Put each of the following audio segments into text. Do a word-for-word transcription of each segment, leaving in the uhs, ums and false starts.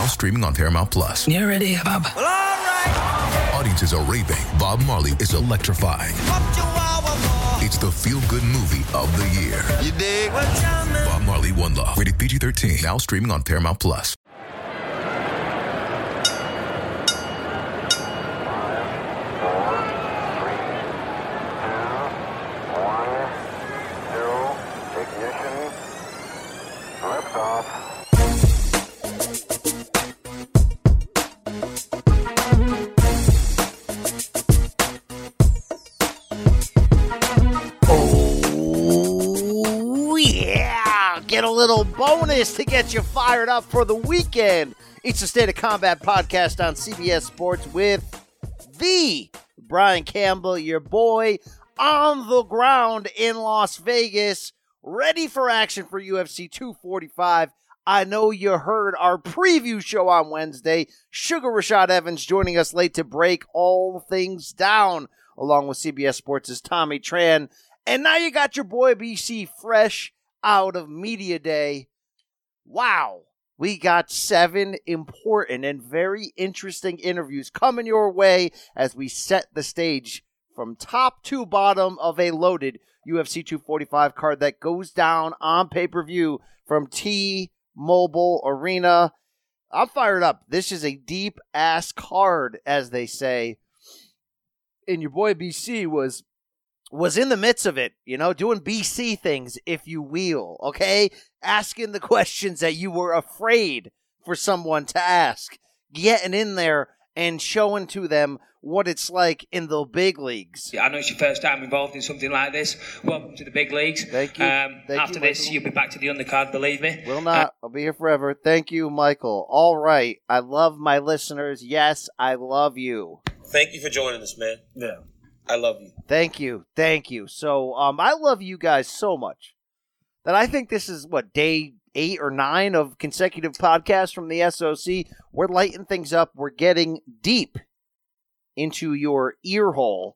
streaming on Paramount Plus. You ready, Bob? Well, all right. Audiences are raving. Bob Marley is electrifying. It's the feel-good movie of the year. You dig? Bob Marley, One Love. Rated P G thirteen. Now streaming on Paramount Plus. Get a little bonus to get you fired up for the weekend. It's the State of Combat podcast on C B S Sports with the Brian Campbell, your boy, on the ground in Las Vegas, ready for action for U F C two forty-five. I know you heard our preview show on Wednesday. Sugar Rashad Evans joining us late to break all things down, along with C B S Sports' Tommy Tran. And now you got your boy B C fresh out of Media Day. Wow. We got seven important and very interesting interviews coming your way as we set the stage from top to bottom of a loaded U F C two forty-five card that goes down on pay-per-view from T-Mobile Arena. I'm fired up. This is a deep-ass card, as they say. And your boy B C was was in the midst of it, you know, doing B C things, if you will, okay? Asking the questions that you were afraid for someone to ask. Getting in there and showing to them what it's like in the big leagues. I know it's your first time involved in something like this. Welcome to the big leagues. Thank you. Um, Thank after you, this, Michael. you'll be back to the undercard, believe me. Will not. Uh, I'll be here forever. Thank you, Michael. All right. I love my listeners. Yes, I love you. Thank you for joining us, man. Yeah. I love you. Thank you. Thank you. So um, I love you guys so much that I think this is, what, day eight or nine of consecutive podcasts from the S O C. We're lighting things up. We're getting deep into your ear hole.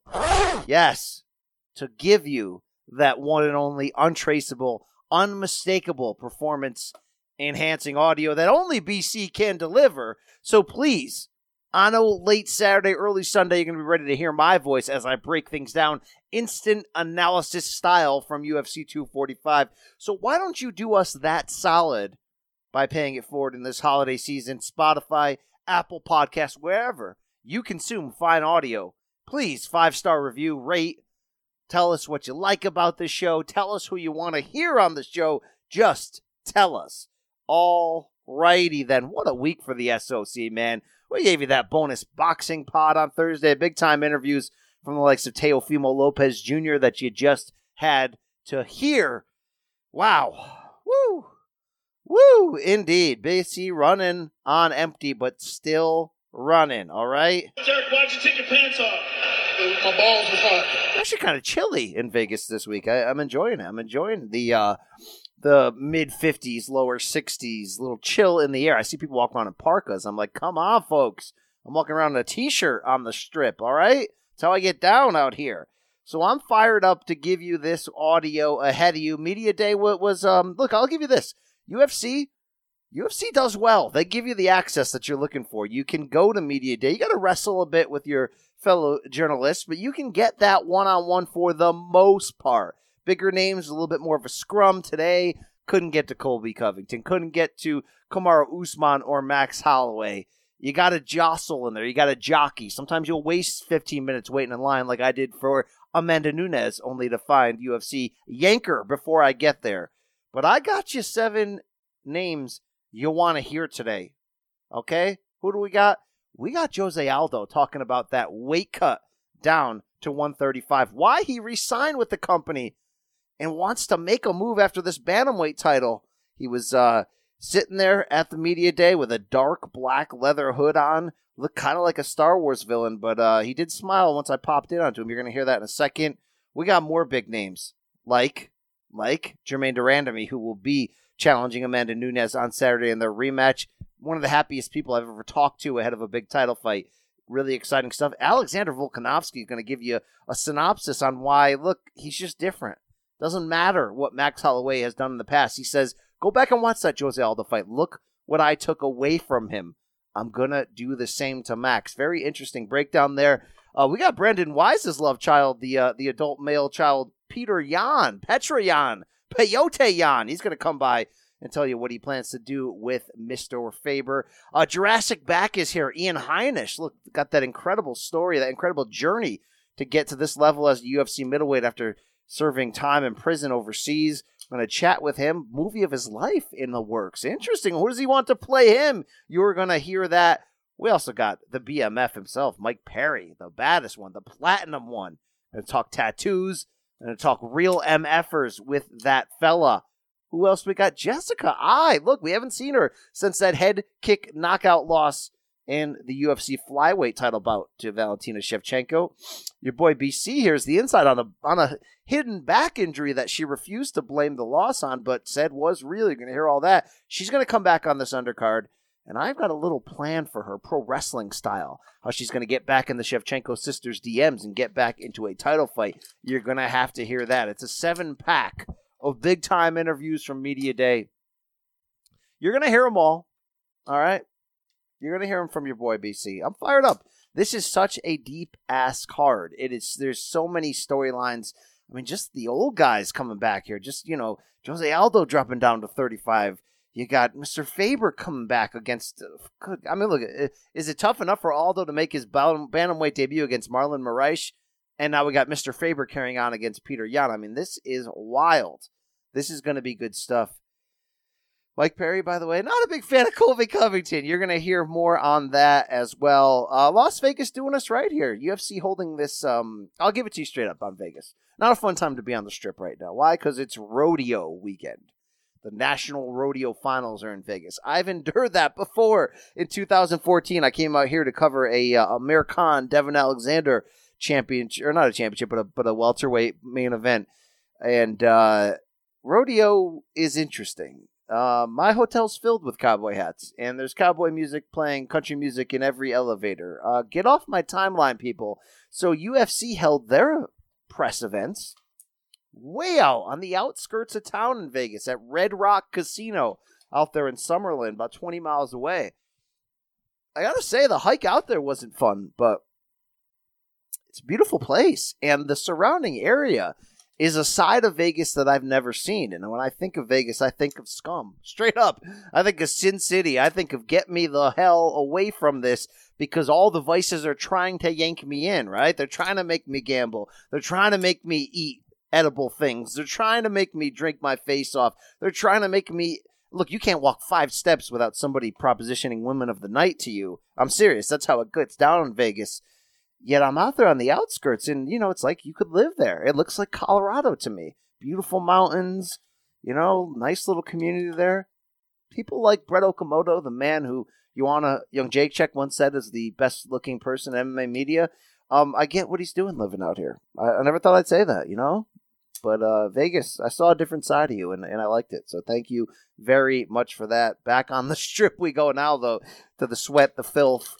Yes. To give you that one and only untraceable, unmistakable performance enhancing audio that only B C can deliver. So please, on a late Saturday, early Sunday, you're going to be ready to hear my voice as I break things down, instant analysis style from U F C two forty-five. So why don't you do us that solid by paying it forward in this holiday season? Spotify, Apple Podcasts, wherever you consume fine audio. Please, five-star review, rate, tell us what you like about the show, tell us who you want to hear on the show. Just tell us. All righty then. What a week for the S O C, man. We gave you that bonus boxing pod on Thursday. Big-time interviews from the likes of Teofimo Lopez Junior that you just had to hear. Wow. Woo. Woo, indeed. B C running on empty, but still running, all right? Derek, why'd you take your pants off? My balls were hot. Actually kind of chilly in Vegas this week. I, I'm enjoying it. I'm enjoying the uh, the mid-fifties, lower sixties, little chill in the air. I see people walking around in parkas. I'm like, come on, folks. I'm walking around in a T-shirt on the strip, all right? That's how I get down out here. So I'm fired up to give you this audio ahead of you. Media Day was, um, look, I'll give you this. U F C, U F C does well. They give you the access that you're looking for. You can go to Media Day. You got to wrestle a bit with your fellow journalists, but you can get that one-on-one for the most part. Bigger names, a little bit more of a scrum today. Couldn't get to Colby Covington. Couldn't get to Kamaru Usman or Max Holloway. You got to jostle in there. You got to jockey. Sometimes you'll waste fifteen minutes waiting in line like I did for Amanda Nunes, only to find U F C yanker before I get there. But I got you seven names you want to hear today. Okay? Who do we got? We got Jose Aldo talking about that weight cut down to one thirty-five. Why he re-signed with the company and wants to make a move after this bantamweight title. He was uh, sitting there at the media day with a dark black leather hood on. Looked kind of like a Star Wars villain, but uh, he did smile once I popped in onto him. You're going to hear that in a second. We got more big names, like, like Jermaine Durandamy, who will be challenging Amanda Nunes on Saturday in their rematch. One of the happiest people I've ever talked to ahead of a big title fight. Really exciting stuff. Alexander Volkanovski is going to give you a synopsis on why, look, he's just different. Doesn't matter what Max Holloway has done in the past. He says, go back and watch that Jose Aldo fight. Look what I took away from him I'm going to do the same to Max. Very interesting breakdown there. Uh, we got Brendan Wise's love child, the uh, the adult male child, Peter Yan, Petra Yan, Peyote Yan. He's going to come by and tell you what he plans to do with Mister Faber. Uh, Jurassic Back is here. Ian Heinisch, look, got that incredible story, that incredible journey to get to this level as a U F C middleweight after serving time in prison overseas. I'm going to chat with him. Movie of his life in the works. Interesting. Who does he want to play him? You're going to hear that. We also got the B M F himself, Mike Perry, the baddest one, the platinum one. Going to talk tattoos. Going to talk real MFers with that fella. Who else we got? Jessica Eye. Look, we haven't seen her since that head kick knockout loss in the U F C flyweight title bout to Valentina Shevchenko. Your boy B C here is the inside on a on a hidden back injury that she refused to blame the loss on, but said was real. You're going to hear all that. She's going to come back on this undercard, and I've got a little plan for her, pro wrestling style, how she's going to get back in the Shevchenko sisters' D Ms and get back into a title fight. You're going to have to hear that. It's a seven-pack of big-time interviews from Media Day. You're going to hear them all, all right? You're going to hear them from your boy, B C. I'm fired up. This is such a deep-ass card. It is. There's so many storylines. I mean, just the old guys coming back here. Just, you know, Jose Aldo dropping down to thirty-five. You got Mister Faber coming back against... Uh, I mean, look, is it tough enough for Aldo to make his bantamweight debut against Marlon Moraes? And now we got Mister Faber carrying on against Peter Yan. I mean, this is wild. This is going to be good stuff. Mike Perry, by the way, not a big fan of Colby Covington. You're going to hear more on that as well. Uh, Las Vegas doing us right here. U F C holding this, um, I'll give it to you straight up on Vegas. Not a fun time to be on the Strip right now. Why? Because it's rodeo weekend. The National Rodeo Finals are in Vegas. I've endured that before. In two thousand fourteen, I came out here to cover a uh, Amir Khan, Devin Alexander championship, or not a championship, but a, but a welterweight main event. And uh, rodeo is interesting. Uh, my hotel's filled with cowboy hats, and there's cowboy music playing country music in every elevator. Uh, get off my timeline, people. So U F C held their press events way out on the outskirts of town in Vegas at Red Rock Casino out there in Summerlin, about twenty miles away. I gotta say, the hike out there wasn't fun, but it's a beautiful place, and the surrounding area is a side of Vegas that I've never seen. And when I think of Vegas, I think of scum. Straight up. I think of Sin City. I think of get me the hell away from this, because all the vices are trying to yank me in, right? They're trying to make me gamble. They're trying to make me eat edible things. They're trying to make me drink my face off. They're trying to make me... Look, you can't walk five steps without somebody propositioning women of the night to you. I'm serious. That's how it gets down in Vegas. Yet I'm out there on the outskirts, and, you know, it's like you could live there. It looks like Colorado to me. Beautiful mountains, you know, nice little community there. People like Brett Okamoto, the man who Joanna Young Jacek once said is the best-looking person in M M A media. Um, I get what he's doing living out here. I, I never thought I'd say that, you know? But uh, Vegas, I saw a different side of you, and, and I liked it. So thank you very much for that. Back on the Strip we go now, though, to the sweat, the filth.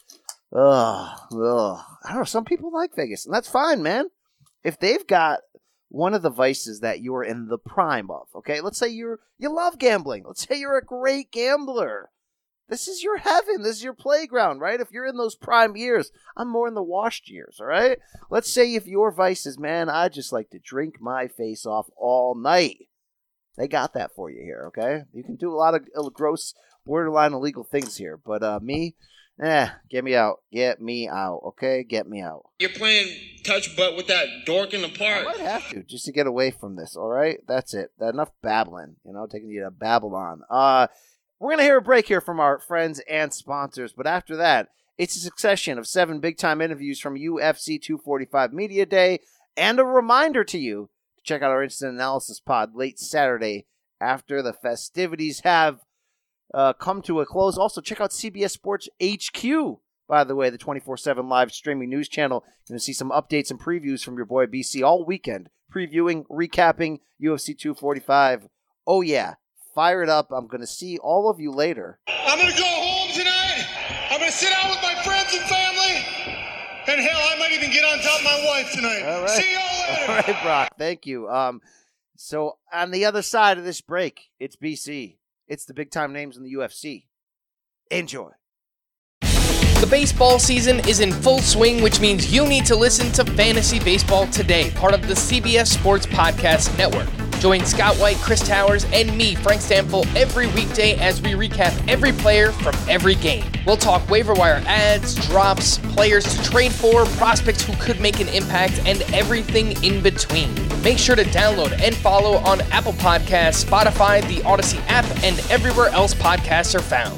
Ugh, ugh. I don't know. Some people like Vegas, and that's fine, man. If they've got one of the vices that you're in the prime of, okay? Let's say you're you love gambling. Let's say you're a great gambler. This is your heaven. This is your playground, right? If you're in those prime years, I'm more in the washed years, all right? Let's say if your vice is, man, I just like to drink my face off all night. They got that for you here, okay? You can do a lot of gross, borderline illegal things here, but uh, me... Eh, get me out. Get me out, okay? Get me out. You're playing touch butt with that dork in the park. I might have to, just to get away from this, all right? That's it. Enough babbling, you know, taking you to Babylon. Uh, we're going to hear a break here from our friends and sponsors, but after that, it's a succession of seven big-time interviews from U F C two forty-five Media Day, and a reminder to you to check out our Instant Analysis pod late Saturday after the festivities have Uh, come to a close. Also, check out C B S Sports H Q, by the way, the twenty-four seven live streaming news channel. You're going to see some updates and previews from your boy B C all weekend, previewing, recapping U F C two forty-five. Oh, yeah. Fire it up. I'm going to see all of you later. I'm going to go home tonight. I'm going to sit out with my friends and family. And hell, I might even get on top of my wife tonight. All right. See y'all later. All right, Brock. Thank you. Um, so, on the other side of this break, it's B C. It's the big-time names in the U F C. Enjoy. The baseball season is in full swing, which means you need to listen to Fantasy Baseball Today, part of the C B S Sports Podcast Network. Join Scott White, Chris Towers, and me, Frank Stample, every weekday as we recap every player from every game. We'll talk waiver wire ads, drops, players to trade for, prospects who could make an impact, and everything in between. Make sure to download and follow on Apple Podcasts, Spotify, the Odyssey app, and everywhere else podcasts are found.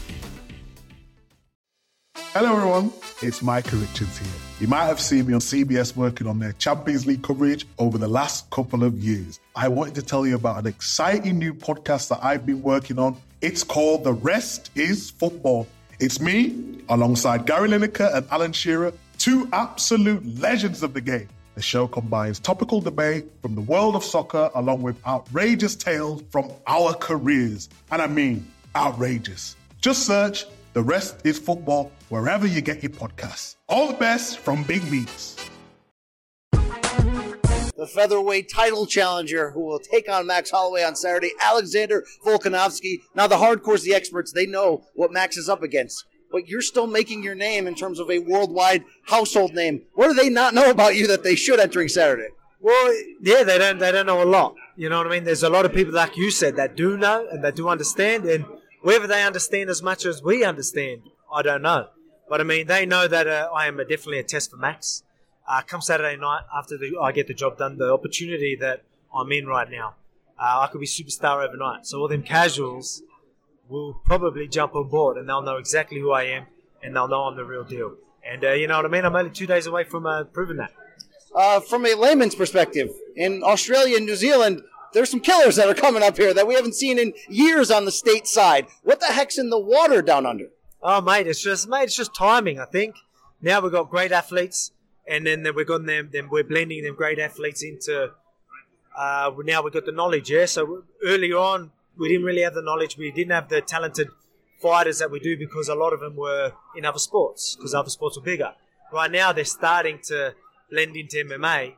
Hello everyone, it's Micah Richards here. You might have seen me on C B S working on their Champions League coverage over the last couple of years. I wanted to tell you about an exciting new podcast that I've been working on. It's called The Rest is Football. It's me, alongside Gary Lineker and Alan Shearer, two absolute legends of the game. The show combines topical debate from the world of soccer along with outrageous tales from our careers. And I mean outrageous. Just search The Rest is Football wherever you get your podcasts. All the best from Big Meats. The featherweight title challenger who will take on Max Holloway on Saturday, Alexander Volkanovski. Now the hardcores, the experts, they know what Max is up against. But you're still making your name in terms of a worldwide household name. What do they not know about you that they should entering Saturday? Well, yeah, they don't they don't know a lot. You know what I mean? There's a lot of people, like you said, that do know and that do understand. And whether they understand as much as we understand, I don't know. But, I mean, they know that uh, I am a, definitely a test for Max. Uh, come Saturday night, after the, I get the job done, the opportunity that I'm in right now, uh, I could be superstar overnight. So all them casuals will probably jump on board and they'll know exactly who I am and they'll know I'm the real deal. And, uh, you know what I mean? I'm only two days away from uh, proving that. Uh, from a layman's perspective, in Australia and New Zealand, there's some killers that are coming up here that we haven't seen in years on the state side. What the heck's in the water down under? Oh, mate, it's just mate, it's just timing, I think. Now we've got great athletes, and then we've got them, then we're blending them great athletes into, uh, now we've got the knowledge, yeah? So earlier on, we didn't really have the knowledge. We didn't have the talented fighters that we do because a lot of them were in other sports, because other sports were bigger. Right now, they're starting to blend into M M A,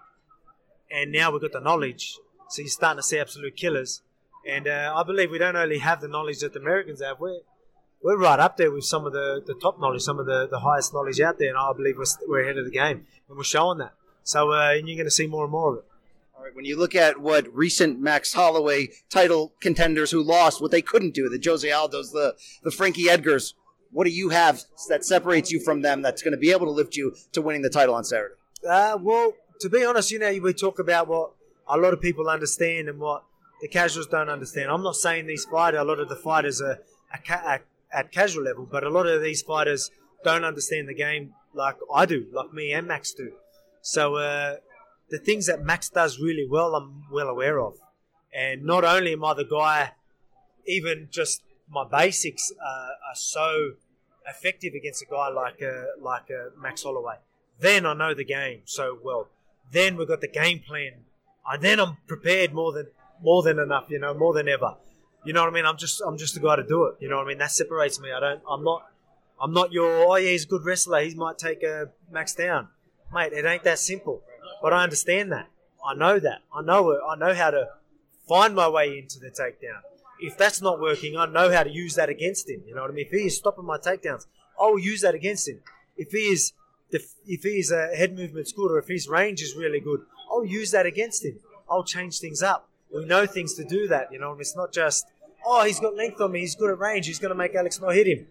and now we've got the knowledge. So you're starting to see absolute killers. And uh, I believe we don't only have the knowledge that the Americans have. We're, we're right up there with some of the, the top knowledge, some of the, the highest knowledge out there. And I believe we're, we're ahead of the game. And we're showing that. So uh, and you're going to see more and more of it. All right, when you look at what recent Max Holloway title contenders who lost, what they couldn't do, the Jose Aldos, the, the Frankie Edgars, what do you have that separates you from them that's going to be able to lift you to winning the title on Saturday? Uh, well, to be honest, you know, we talk about what a lot of people understand and what the casuals don't understand. I'm not saying these fighters, a lot of the fighters are, are, ca- are at casual level, but a lot of these fighters don't understand the game like I do, like me and Max do. So uh, the things that Max does really well, I'm well aware of. And not only am I the guy, even just my basics uh, are so effective against a guy like uh, like uh, Max Holloway. Then I know the game so well. Then we've got the game plan. And then I'm prepared more than more than enough, you know, more than ever. You know what I mean? I'm just I'm just the guy to do it. You know what I mean? That separates me. I don't. I'm not. I'm not your. Oh yeah, he's a good wrestler. He might take a Max down, mate. It ain't that simple. But I understand that. I know that. I know it. I know how to find my way into the takedown. If that's not working, I know how to use that against him. You know what I mean? If he is stopping my takedowns, I will use that against him. If he is, if he is a head movement's good, or if his range is really good, I'll use that against him. I'll change things up. We know things to do that, you know. It's not just, oh, he's got length on me, he's good at range, he's going to make Alex not hit him.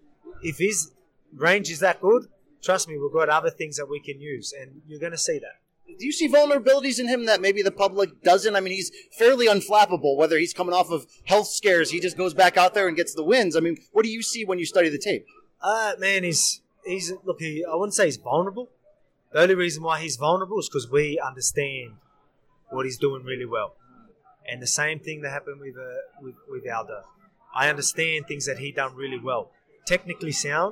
If his range is that good, trust me, we've got other things that we can use, and you're going to see that. Do you see vulnerabilities in him that maybe the public doesn't? I mean, he's fairly unflappable, whether he's coming off of health scares, he just goes back out there and gets the wins. I mean, what do you see when you study the tape? Uh, man, he's, he's look, he, I wouldn't say he's vulnerable. The only reason why he's vulnerable is because we understand what he's doing really well. And the same thing that happened with, uh, with with Aldo. I understand things that he done really well. Technically sound,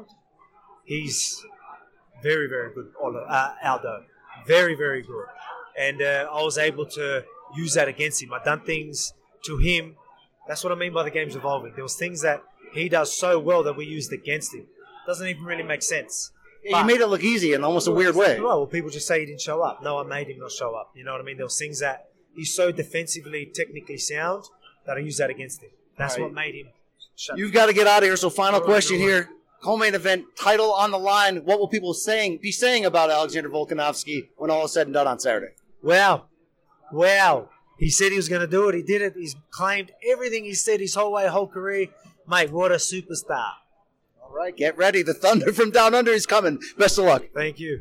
he's very, very good, uh, Aldo. Very, very good. And uh, I was able to use that against him. I've done things to him. That's what I mean by the game's evolving. There was things that he does so well that we used against him. Doesn't even really make sense. Yeah, you made it look easy in almost a weird way. Well, people just say he didn't show up. No, I made him not show up. You know what I mean? There was things that he's so defensively, technically sound that I use that against him. That's right. What made him shut You've got to get out of here, so final question here. co-main event, title on the line. What will people saying be saying about Alexander Volkanovski when all is said and done on Saturday? Wow. Wow. He said he was going to do it. He did it. He's claimed everything he said his whole way, whole career. Mate, what a superstar. All right, get ready. The Thunder from Down Under is coming. Best of luck. Thank you.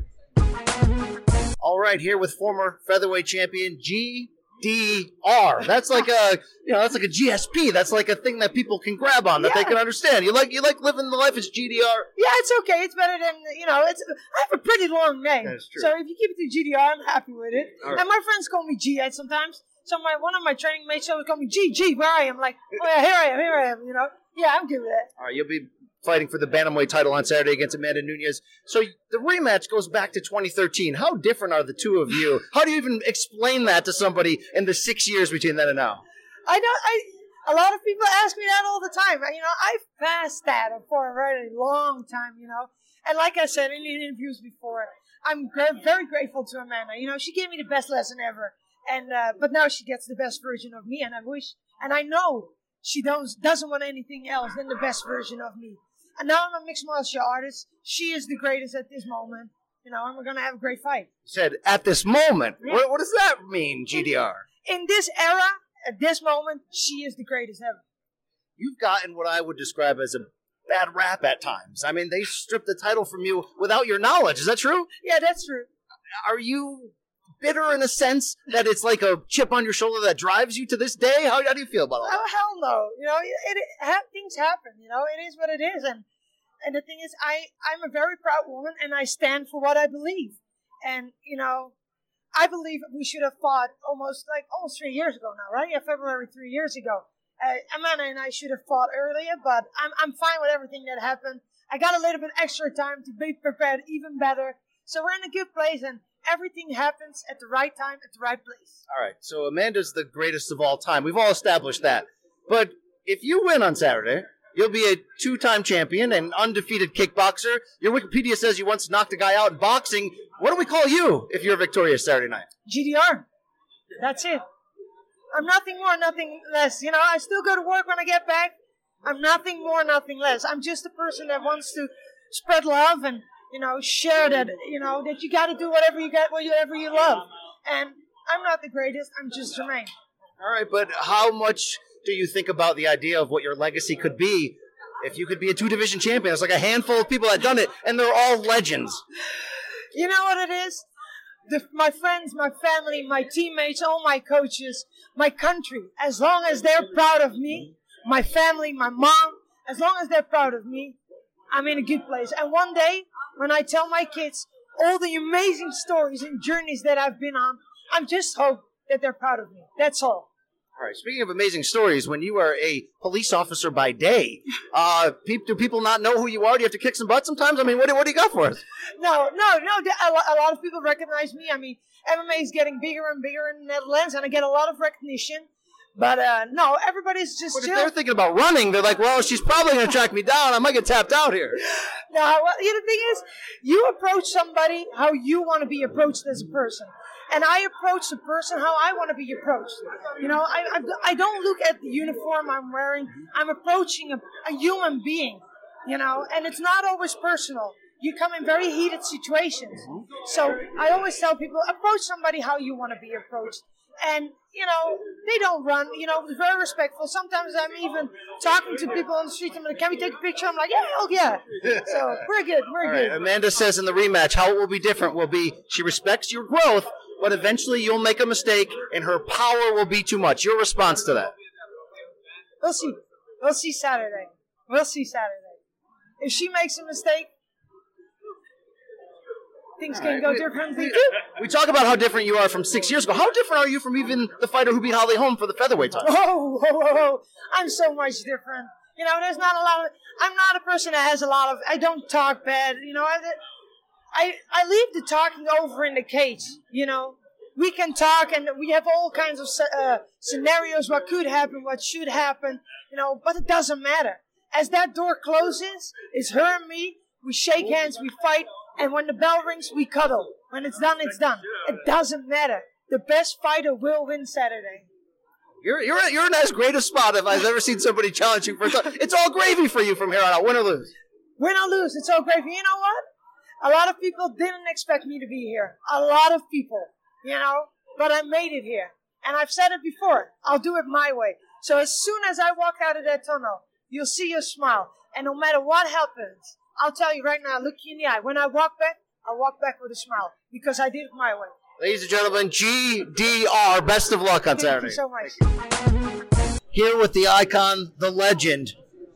All right, here with former featherweight champion G D R. That's like a, you know, that's like a G S P. That's like a thing that people can grab on, that Yeah. they can understand. You like, you like living the life as G D R. Yeah, it's okay. It's better than, you know, it's. I have a pretty long name. That's true. So if you keep it to G D R, I'm happy with it. All right. And my friends call me G Ed sometimes. So my one of my training mates always call me G, G, where I am. Like, oh yeah, here I am, here I am, you know. Yeah, I'm good with that. All right, you'll be fighting for the bantamweight title on Saturday against Amanda Nunes. So the rematch goes back to twenty thirteen. How different are the two of you? How do you even explain that to somebody in the six years between then and now? I don't, I, a lot of people ask me that all the time. You know, I've passed that for a very long time, you know. And like I said in the interviews before, I'm gra- very grateful to Amanda. You know, she gave me the best lesson ever. And, uh, but now she gets the best version of me, and I wish, and I know she don't, doesn't want anything else than the best version of me. And now I'm a mixed martial artist. She is the greatest at this moment, you know, and we're going to have a great fight. You said at this moment. Yeah. What, what does that mean, G D R? In this era, at this moment, she is the greatest ever. You've gotten what I would describe as a bad rap at times. I mean, they stripped the title from you without your knowledge. Is that true? Yeah, that's true. Are you bitter in a sense that it's like a chip on your shoulder that drives you to this day? How, how do you feel about all that? Oh, hell no. You know, it, it, ha- things happen, you know. It is what it is. And and the thing is, I, I'm a very proud woman, and I stand for what I believe. And, you know, I believe we should have fought almost, like, almost three years ago now, right? Yeah, February three years ago. Uh, Amanda and I should have fought earlier, but I'm, I'm fine with everything that happened. I got a little bit extra time to be prepared even better. So we're in a good place, and everything happens at the right time, at the right place. All right, so Amanda's the greatest of all time. We've all established that. But if you win on Saturday, you'll be a two-time champion and undefeated kickboxer. Your Wikipedia says you once knocked a guy out in boxing. What do we call you if you're victorious Saturday night? G D R. That's it. I'm nothing more, nothing less. You know, I still go to work when I get back. I'm nothing more, nothing less. I'm just a person that wants to spread love and, you know, share that, you know, that you got to do whatever you got, whatever you love. And I'm not the greatest. I'm just Jermaine. All right, but how much do you think about the idea of what your legacy could be if you could be a two-division champion? It's like a handful of people that done it, and they're all legends. You know what it is? The, my friends, my family, my teammates, all my coaches, my country, as long as they're proud of me, my family, my mom, as long as they're proud of me, I'm in a good place. And one day, when I tell my kids all the amazing stories and journeys that I've been on, I'm just hope that they're proud of me. That's all. All right, speaking of amazing stories, when you are a police officer by day, uh, pe- do people not know who you are? Do you have to kick some butt sometimes? I mean, what do, what do you got for us? No, no, no. A lot, a lot of people recognize me. I mean, M M A is getting bigger and bigger in the Netherlands, and I get a lot of recognition. But uh, no, everybody's just But if chill. they're thinking about running, they're like, well, she's probably going to track me down. I might get tapped out here. No, well, you know, the thing is, you approach somebody how you want to be approached as a person. And I approach the person how I want to be approached. You know, I, I, I don't look at the uniform I'm wearing. I'm approaching a, a human being, you know, and it's not always personal. You come in very heated situations. So I always tell people, approach somebody how you want to be approached. And, you know, they don't run, you know, very respectful. Sometimes I'm even talking to people on the street. I'm like, can we take a picture? I'm like, yeah, hell yeah. So we're good, we're All good. right, Amanda says in the rematch, how it will be different will be she respects your growth, but eventually you'll make a mistake and her power will be too much. Your response to that? We'll see. We'll see Saturday. We'll see Saturday. If she makes a mistake, things can go differently. We talk about how different you are from six years ago. How different are you from even the fighter who beat Holly Holm for the featherweight title? Oh, oh, oh, oh. I'm so much different. You know, there's not a lot of, I'm not a person that has a lot of, I don't talk bad, you know, I, I, I leave the talking over in the cage, you know. We can talk and we have all kinds of uh, scenarios, what could happen, what should happen, you know, but it doesn't matter. As that door closes, it's her and me, we shake hands, we fight, and when the bell rings, we cuddle. When it's done, it's done. It doesn't matter. The best fighter will win Saturday. You're you're you're in as great a spot if I've ever seen somebody challenge you for a title. It's all gravy for you from here on out, win or lose. Win or lose, it's all gravy. You know what? A lot of people didn't expect me to be here. A lot of people, you know, but I made it here. And I've said it before, I'll do it my way. So as soon as I walk out of that tunnel, you'll see your smile. And no matter what happens, I'll tell you right now, look you in the eye. When I walk back, I'll walk back with a smile because I did it my way. Ladies and gentlemen, G D R, best of luck on Saturday. Thank you so much. Here with the icon, the legend,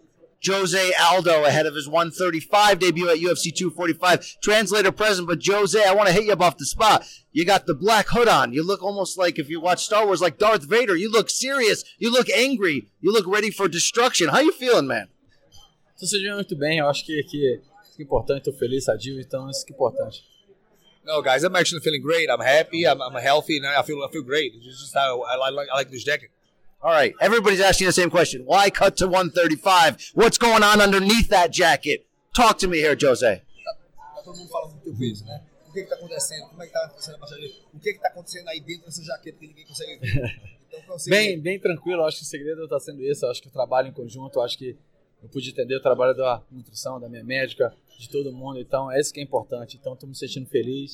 Jose Aldo, ahead of his one thirty-five debut at U F C two forty-five. Translator present, but Jose, I want to hit you up off the spot. You got the black hood on. You look almost like, if you watch Star Wars, like Darth Vader. You look serious. You look angry. You look ready for destruction. How you feeling, man? Tô se sentindo muito bem. Eu acho que, que isso que é importante. Tô feliz, sadio. Então isso que é importante. No, guys, I'm actually feeling great. I'm happy. I'm, I'm healthy. And I feel I feel great. It's just how I like I like this jacket. All right, everybody's asking the same question. Why cut to one thirty-five? What's going on underneath that jacket? Talk to me here, Jose. Tá todo mundo falando do teu peso, né? O que que tá acontecendo? Como é que tá acontecendo a baixaria? O que que tá acontecendo aí dentro dessa jaqueta que ninguém consegue ver? Então, bem, bem tranquilo. Eu acho que o segredo está sendo isso. Eu acho que o trabalho em conjunto, eu acho que eu pude entender o trabalho da nutrição, da minha médica, de todo mundo. Então, é isso que é importante. Então, estou me sentindo feliz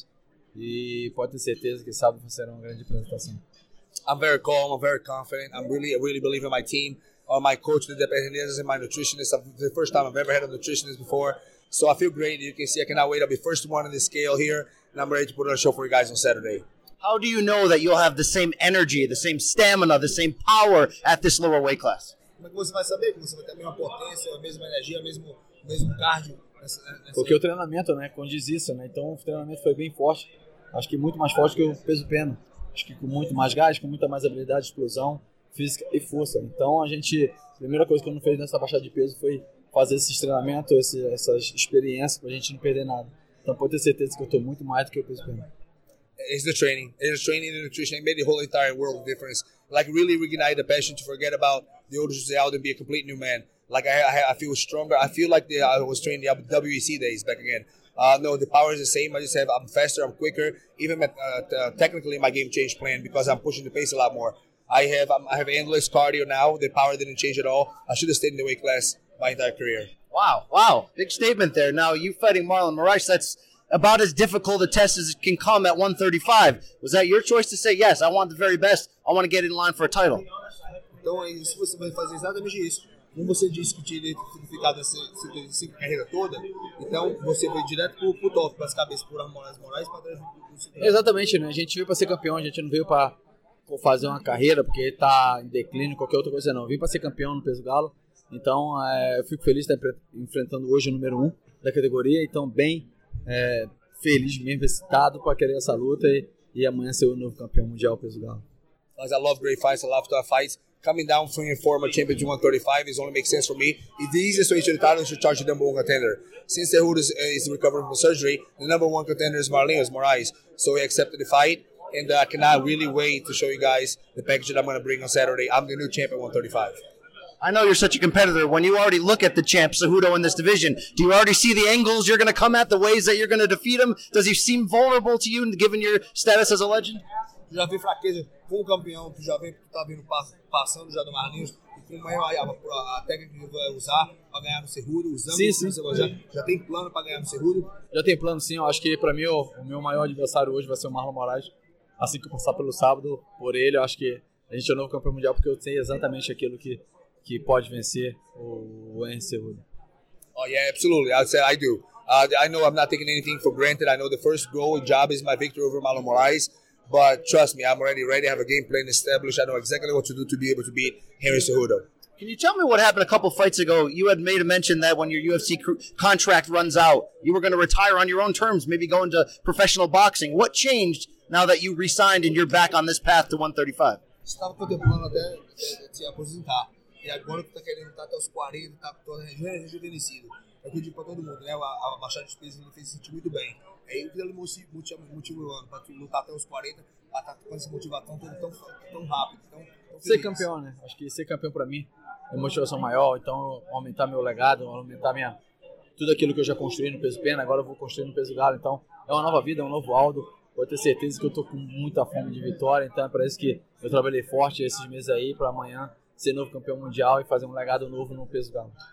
e pode ter certeza que sábado vai ser uma grande apresentação. I'm very calm. I'm very confident. I'm really, I really believe in my team, or my coach, the Dependenizes, and my nutritionist. It's the first time I've ever had a nutritionist before, so I feel great. You can see I cannot wait. I'll be first one on the scale here, and I'm ready to put on a show for you guys on Saturday. How do you know that you'll have the same energy, the same stamina, the same power at this lower weight class? Como é que você vai saber que você vai ter a mesma potência, a mesma energia, o mesmo, o mesmo cardio? Nessa, nessa... Porque o treinamento, né, condiz isso, né? Então o treinamento foi bem forte. Acho que muito mais forte que o peso pena. Acho que com muito mais gás, com muita mais habilidade, explosão, física e força. Então a gente, a primeira coisa que eu não fiz nessa baixada de peso foi fazer esses treinamentos, esse, essas experiências pra gente não perder nada. Então pode ter certeza que eu tô muito mais do que o peso pena. It's the training. It's the training and the nutrition. It made the whole entire world difference. Like really reignite the passion to forget about the old Jose Aldo and be a complete new man. Like I, I, I feel stronger. I feel like the, I was training the W E C days back again. Uh, no, the power is the same. I just have, I'm faster, I'm quicker. Even at, uh, uh, technically, my game change plan because I'm pushing the pace a lot more. I have um, I have endless cardio now. The power didn't change at all. I should have stayed in the weight class my entire career. Wow, wow, big statement there. Now you fighting Marlon Moraes. That's about as difficult a test as it can come at one thirty-five. Was that your choice to say yes? I want the very best. I want to get in line for a title. Então é isso. Você vai fazer exatamente isso. Como você disse que tinha significado essa carreira toda, então você veio direto pro, pro top, para as cabeças por Moraes Moraes para trás do... Exatamente, né? A gente veio para ser campeão, a gente não veio para fazer uma carreira porque tá em declínio, qualquer outra coisa não. Vim para ser campeão no peso galo, então é, eu fico feliz de estar enfrentando hoje o número um da categoria, então bem é, feliz mesmo, excitado para querer essa luta e, e amanhã ser o novo campeão mundial peso galo. I love great fights, I love tough fights. Coming down from your former champion to one thirty-five is only makes sense for me. It's the easiest way to the title is to charge the number one contender. Since Cejudo is, is recovering from surgery, the number one contender is Marlon Moraes. So we accepted the fight, and uh, I cannot really wait to show you guys the package that I'm going to bring on Saturday. I'm the new champion one thirty-five. I know you're such a competitor. When you already look at the champ, Cejudo, in this division, do you already see the angles you're going to come at, the ways that you're going to defeat him? Does he seem vulnerable to you, given your status as a legend? Já vi fraqueza com o campeão, tu já vê que tu tá vindo passando já do Marlinhos, e como é a, a, a técnica que vai usar para ganhar no Cejudo, usando sim, sim. Já, já tem plano para ganhar no Cejudo? Já tem plano sim, eu acho que para mim o, o meu maior adversário hoje vai ser o Marlon Moraes, assim que eu passar pelo sábado por ele, eu acho que a gente é o novo campeão mundial porque eu sei exatamente aquilo que, que pode vencer o, o Henry Cejudo. Oh yeah, absolutely, I say I do. Uh, I know I'm not taking anything for granted. I know the first goal and job is my victory over Marlon Moraes. But trust me, I'm already ready. I have a game plan established. I know exactly what to do to be able to beat Henry Cejudo. Can you tell me what happened a couple fights ago? You had made a mention that when your U F C cr- contract runs out, you were going to retire on your own terms, maybe go into professional boxing. What changed now that you re-signed and you're back on this path to one thirty-five? Estava contemplando até se aposentar. E agora tu tá querendo lutar até os quarenta, tá rejuvenescido. Eu pedi para todo mundo, né? A, a baixada de peso me fez sentir muito bem. É isso que ele motivou para tu lutar até os quarenta, para estar com essa motivação tão, tão, tão rápido. Tão, tão ser campeão, né? Acho que ser campeão para mim é motivação maior, então aumentar meu legado, aumentar minha, tudo aquilo que eu já construí no peso pena, agora eu vou construir no peso galo, então é uma nova vida, é um novo Aldo. Pode ter certeza que eu tô com muita fome de vitória, então é para isso que eu trabalhei forte esses meses aí, para amanhã ser novo campeão mundial e fazer um legado novo no peso galo.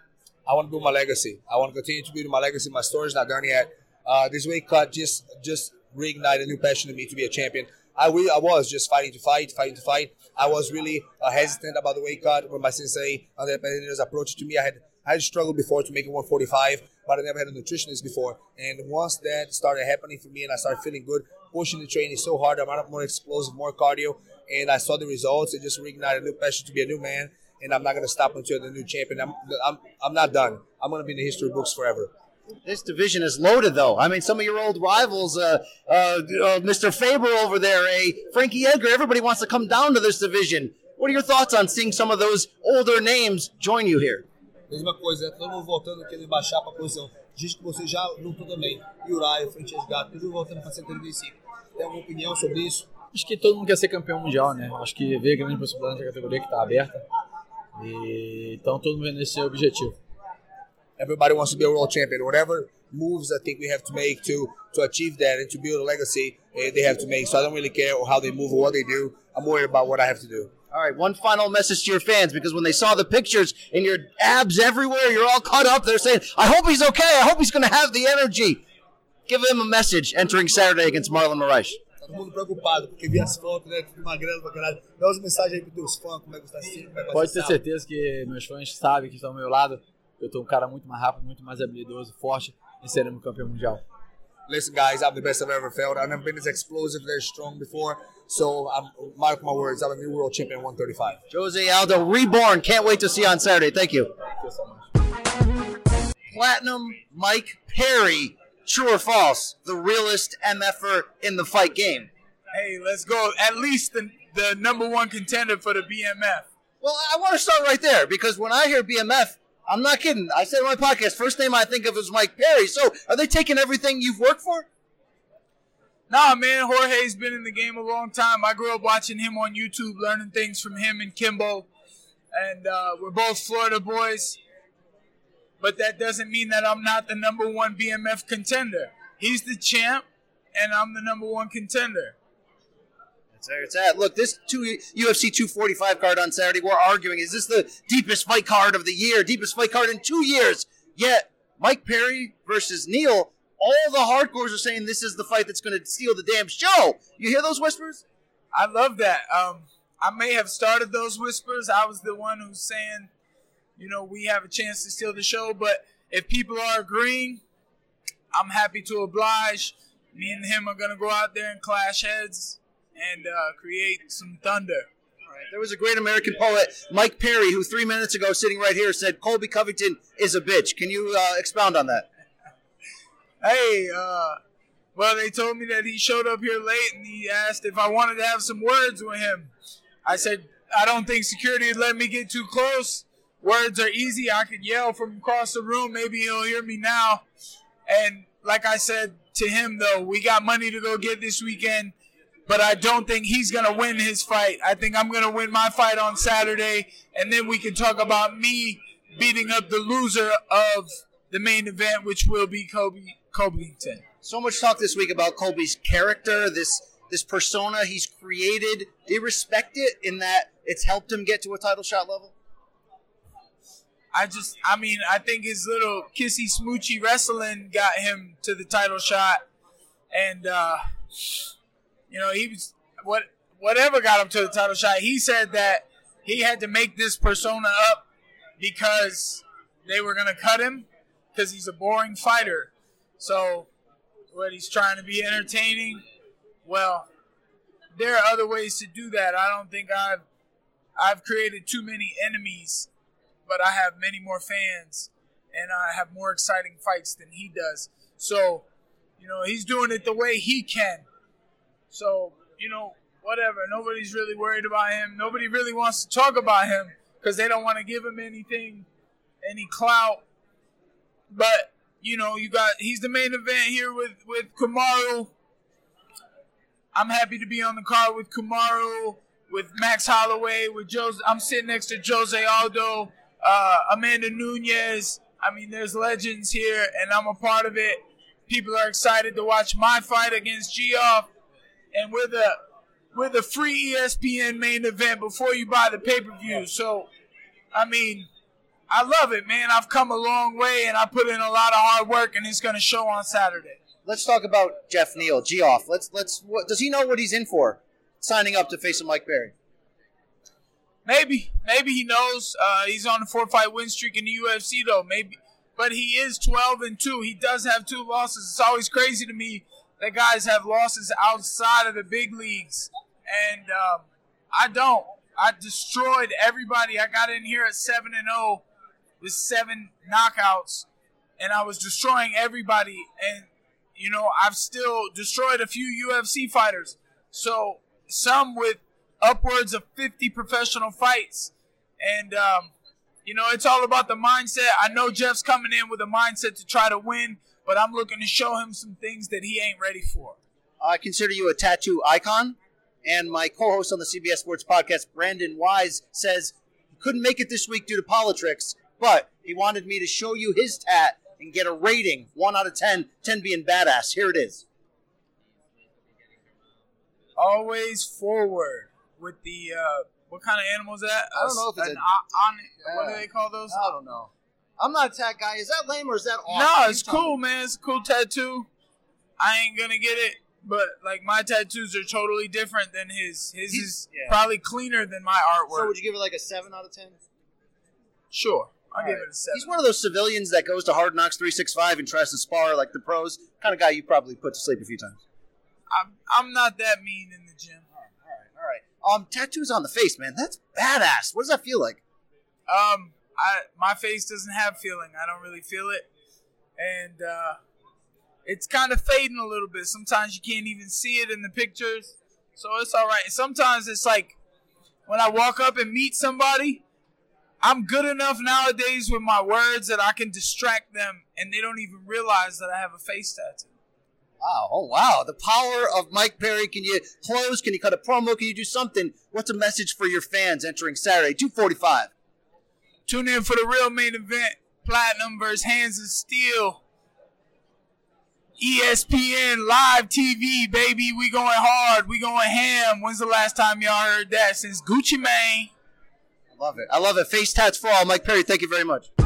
I want to build my legacy. I want to continue to build my legacy. My story's not done yet. Uh, this weight cut just just reignited a new passion in me to be a champion. I really, I was just fighting to fight, fighting to fight. I was really uh, hesitant about the weight cut when my sensei, Andre Pederneiras, approached to me. I had I had struggled before to make it one forty-five, but I never had a nutritionist before. And once that started happening for me and I started feeling good, pushing the training so hard, I'm more explosive, more cardio, and I saw the results. It just reignited a new passion to be a new man, and I'm not going to stop until the new champion. I'm, I'm, I'm not done. I'm going to be in the history books forever. This division is loaded, though. I mean, some of your old rivals, uh, uh, uh, Mister Faber over there, a Frankie Edgar, everybody wants to come down to this division. What are your thoughts on seeing some of those older names join you here? Mesma coisa, todo mundo voltando querendo baixar para a posição. Diz que você já lutou também. Uriah, Frankie Edgar, tudo voltando para cento e trinta e cinco. Tem alguma opinião sobre isso? Acho que todo mundo quer ser campeão mundial, né? Acho que vê grande possibilidade na categoria que está aberta. E então todo mundo vê nesse objetivo. Everybody wants to be a world champion. Whatever moves I think we have to make to, to achieve that and to build a legacy, uh, they have to make. So I don't really care how they move or what they do. I'm worried about what I have to do. All right, one final message to your fans, because when they saw the pictures and your abs everywhere, you're all cut up, they're saying, I hope he's okay. I hope he's going to have the energy. Give him a message entering Saturday against Marlon Moraes. Todo mundo preocupado, porque vi as fotos, né? Tudo magrelo pra caralho. Dá umas mensagens aí pros teus fãs, como é que você tá sentindo, como é que Pode ter certeza que meus fãs sabem que estão ao meu lado. Eu tô um cara muito mais rápido, muito mais habilidoso, forte e seremos campeão mundial. Listen, guys, I'm the best I've ever felt. I've never been as explosive, very strong before. So, I'm, mark my words, I'm a new world champion at one thirty-five. Jose Aldo, reborn. Can't wait to see you on Saturday. Thank you. Thank you so much. Platinum Mike Perry. True or false? The realest M F-er in the fight game. Hey, let's go. At least the, the number one contender for the B M F. Well, I want to start right there, because when I hear B M F, I'm not kidding. I said in my podcast, first name I think of is Mike Perry. So, are they taking everything you've worked for? Nah, man. Jorge's been in the game a long time. I grew up watching him on YouTube, learning things from him and Kimbo. And uh, we're both Florida boys. But that doesn't mean that I'm not the number one B M F contender. He's the champ, and I'm the number one contender. That's where it's at. Look, this two, U F C two forty-five card on Saturday, we're arguing, is this the deepest fight card of the year, deepest fight card in two years? Yet, Mike Perry versus Neal, all the hardcores are saying this is the fight that's going to steal the damn show. You hear those whispers? I love that. Um, I may have started those whispers. I was the one who's saying, you know, we have a chance to steal the show. But if people are agreeing, I'm happy to oblige. Me and him are going to go out there and clash heads and uh, create some thunder. All right. There was a great American poet, Mike Perry, who three minutes ago, sitting right here, said Colby Covington is a bitch. Can you uh, expound on that? Hey, uh, well, they told me that he showed up here late and he asked if I wanted to have some words with him. I said, I don't think security would let me get too close. Words are easy. I could yell from across the room. Maybe he'll hear me now. And like I said to him, though, we got money to go get this weekend, but I don't think he's going to win his fight. I think I'm going to win my fight on Saturday, and then we can talk about me beating up the loser of the main event, which will be Colby Covington. So much talk this week about Colby's character, this this persona he's created. Do you respect it in that it's helped him get to a title shot level? I just, I mean, I think his little kissy smoochy wrestling got him to the title shot. And, uh, you know, he was, what, whatever got him to the title shot, he said that he had to make this persona up because they were going to cut him because he's a boring fighter. So, what, he's trying to be entertaining? Well, there are other ways to do that. I don't think I've, I've created too many enemies, but I have many more fans, and I have more exciting fights than he does. So, you know, he's doing it the way he can. So, you know, whatever. Nobody's really worried about him. Nobody really wants to talk about him because they don't want to give him anything, any clout. But, you know, you got he's the main event here with, with Kamaru. I'm happy to be on the card with Kamaru, with Max Holloway, with Jose. I'm sitting next to Jose Aldo. Uh, Amanda Nunes. I mean, there's legends here, and I'm a part of it. People are excited to watch my fight against Geoff, and we're the we're the free E S P N main event before you buy the pay-per-view. So, I mean, I love it, man. I've come a long way, and I put in a lot of hard work, and it's going to show on Saturday. Let's talk about Jeff Neal, Geoff. Let's let's. What, does he know what he's in for? Signing up to face a Mike Perry. Maybe, maybe he knows. Uh, he's on a four-fight win streak in the U F C, though. Maybe, but he is twelve and two. He does have two losses. It's always crazy to me that guys have losses outside of the big leagues, and um, I don't. I destroyed everybody. I got in here at seven and zero with seven knockouts, and I was destroying everybody. And you know, I've still destroyed a few U F C fighters. So some with upwards of fifty professional fights. And, um, you know, it's all about the mindset. I know Jeff's coming in with a mindset to try to win, but I'm looking to show him some things that he ain't ready for. I consider you a tattoo icon. And my co-host on the C B S Sports Podcast, Brandon Wise, says he couldn't make it this week due to politics, but he wanted me to show you his tat and get a rating, one out of ten, ten being badass. Here it is. Always forward with the, uh, what kind of animal is that? I don't know if it's an a, on, uh, what do they call those? I don't know. I'm not a tat guy. Is that lame or is that awesome? No, it's cool, man. It's a cool tattoo. I ain't gonna get it, but like my tattoos are totally different than his. His He's, is yeah. probably cleaner than my artwork. So would you give it like a seven out of ten? Sure. I'll All give right. it a seven. He's one of those civilians that goes to Hard Knocks three sixty-five and tries to spar like the pros. Kind of guy you probably put to sleep a few times. I'm I'm not that mean in the gym. All right, all right, all right. Um, tattoos on the face, man. That's badass. What does that feel like? Um, I my face doesn't have feeling. I don't really feel it, and uh, it's kind of fading a little bit. Sometimes you can't even see it in the pictures, so it's all right. Sometimes it's like when I walk up and meet somebody, I'm good enough nowadays with my words that I can distract them, and they don't even realize that I have a face tattoo. Wow, oh wow. The power of Mike Perry. Can you close? Can you cut a promo? Can you do something? What's a message for your fans entering Saturday, two forty-five? Tune in for the real main event, Platinum versus Hands of Steel. E S P N Live T V, baby. We going hard. We going ham. When's the last time y'all heard that? Since Gucci Mane. I love it. I love it. Face tats for all. Mike Perry, thank you very much.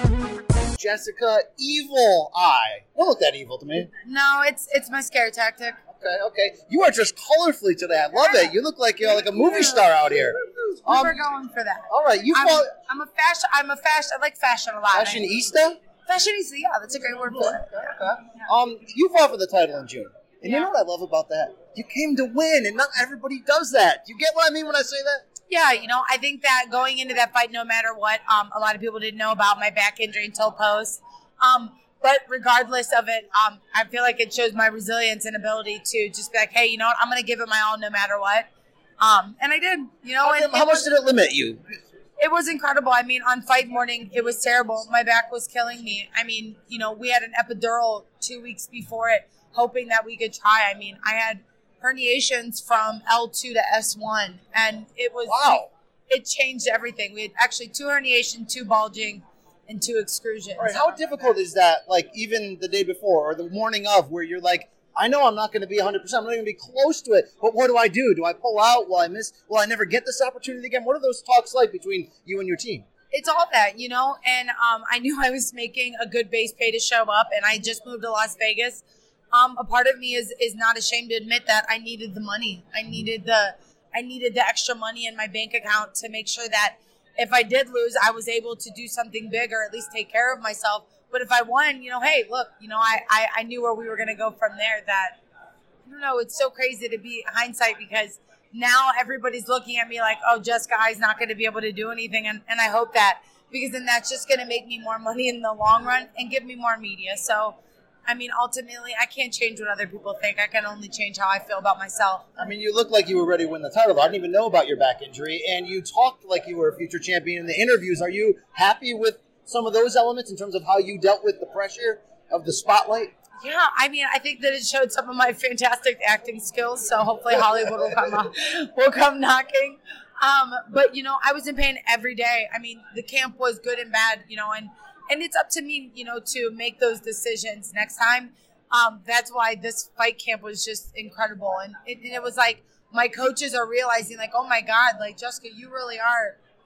Jessica, Evil Eye. Don't look that evil to me. No, it's it's my scare tactic. Okay, okay. You are dressed colorfully today. I love it. You look like you're like a movie star out here. We Um, were going for that. all right, you I'm, fall- I'm a fashion. I'm a fashion. I like fashion a lot. Fashionista? Fashionista. Yeah, that's a great word for it. Okay. Um, you fought for the title in June. And you know what I love about that? You came to win, and not everybody does that. You get what I mean when I say that? Yeah, you know, I think that going into that fight, no matter what, um, a lot of people didn't know about my back injury until post. Um, but regardless of it, um, I feel like it shows my resilience and ability to just be like, hey, you know what, I'm going to give it my all no matter what. Um, and I did, you know. How, and how it much was, did it limit you? It was incredible. I mean, on fight morning, it was terrible. My back was killing me. I mean, you know, we had an epidural two weeks before it, hoping that we could try. I mean, I had herniations from L two to S one, and it was wow. It changed everything. We had actually two herniation, two bulging, and two excursions. All right, how difficult is that, like, even the day before or the morning of, where you're like, I know I'm not going to be one hundred percent. I'm not going to be close to it, but what do I do? Do I pull out? Will I miss? Will I never get this opportunity again? What are those talks like between you and your team? It's all that, you know, and um, I knew I was making a good base pay to show up, and I just moved to Las Vegas. Um, a part of me is is not ashamed to admit that I needed the money. I needed the I needed the extra money in my bank account to make sure that if I did lose, I was able to do something big or at least take care of myself. But if I won, you know, hey, look, you know, I, I, I knew where we were going to go from there. That, I don't know, it's so crazy to be hindsight because now everybody's looking at me like, oh, Jessica Eye's not going to be able to do anything. And, and I hope that because then that's just going to make me more money in the long run and give me more media. So, I mean, ultimately, I can't change what other people think. I can only change how I feel about myself. I mean, you look like you were ready to win the title. I didn't even know about your back injury, and you talked like you were a future champion in the interviews. Are you happy with some of those elements in terms of how you dealt with the pressure of the spotlight? Yeah, I mean, I think that it showed some of my fantastic acting skills, so hopefully Hollywood will come up, will come knocking. Um, but, you know, I was in pain every day. I mean, the camp was good and bad, you know, and And it's up to me, you know, to make those decisions next time. Um, that's why this fight camp was just incredible. And it, and it was like my coaches are realizing, like, oh, my God, like, Jessica, you really are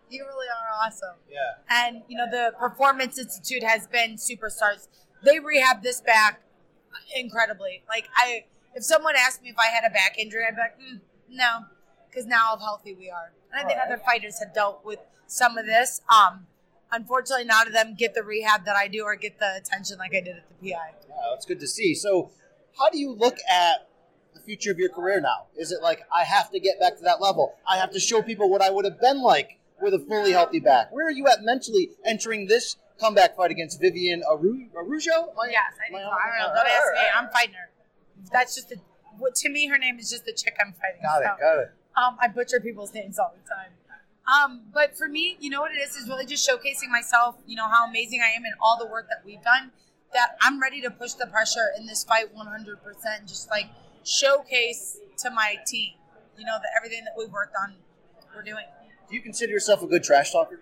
You really are awesome. Yeah. And, you know, the Performance Institute has been superstars. They rehab this back incredibly. Like, I, if someone asked me if I had a back injury, I'd be like, mm, no, because now how healthy we are. And I think other fighters have dealt with some of this. Um, unfortunately, none of them get the rehab that I do or get the attention like I did at the P I. Yeah, that's good to see. So how do you look at the future of your career now? Is it like, I have to get back to that level? I have to show people what I would have been like with a fully healthy back. Where are you at mentally entering this comeback fight against Vivian Aru- Arujo? My, yes, I think so. I don't know. Don't ask me. I'm fighting her. That's just a, to me, her name is just the chick I'm fighting. Got so, it, got it. Um, I butcher people's names all the time. Um, but for me, you know what it is, is really just showcasing myself, you know, how amazing I am and all the work that we've done, that I'm ready to push the pressure in this fight one hundred percent and just, like, showcase to my team, you know, that everything that we've worked on, we're doing. Do you consider yourself a good trash talker?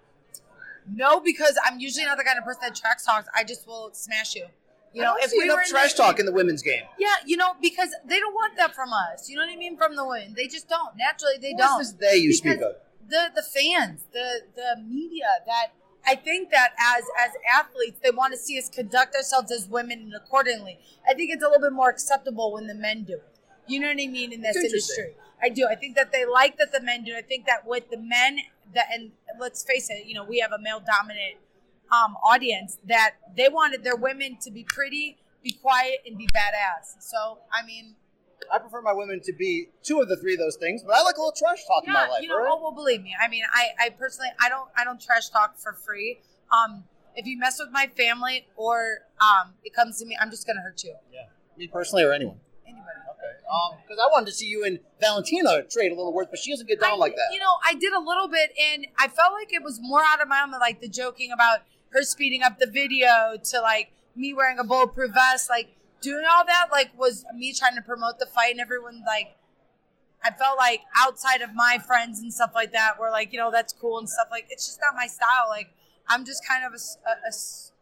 No, because I'm usually not the kind of person that trash talks. I just will smash you. You know, I don't if see we enough were in trash the, talk in the women's game. Yeah, you know, because they don't want that from us. You know what I mean? From the women, they just don't. Naturally, they Who don't. is this they you Because speak of? The the fans, the the media. That I think that as as athletes, they want to see us conduct ourselves as women and accordingly. I think it's a little bit more acceptable when the men do it. You know what I mean? In this It's interesting. industry, I do. I think that they like that the men do. I think that with the men, that and let's face it, you know, we have a male dominant um, audience that they wanted their women to be pretty, be quiet, and be badass. So, I mean, I prefer my women to be two of the three of those things, but I like a little trash talk in yeah, my life. you know, all right? oh, well, believe me. I mean, I, I personally, I don't, I don't trash talk for free. Um, if you mess with my family or um, it comes to me, I'm just gonna hurt you. Yeah, me personally or anyone. Anybody. Okay. Um, because I wanted to see you and Valentina trade a little words, but she doesn't get down I, like that. You know, I did a little bit, and I felt like it was more out of my own, like the joking about her speeding up the video to like me wearing a bulletproof vest, like doing all that, like was me trying to promote the fight, and everyone like, I felt like outside of my friends and stuff like that, were like, you know, that's cool and stuff like. It's just not my style. Like I'm just kind of a, a, a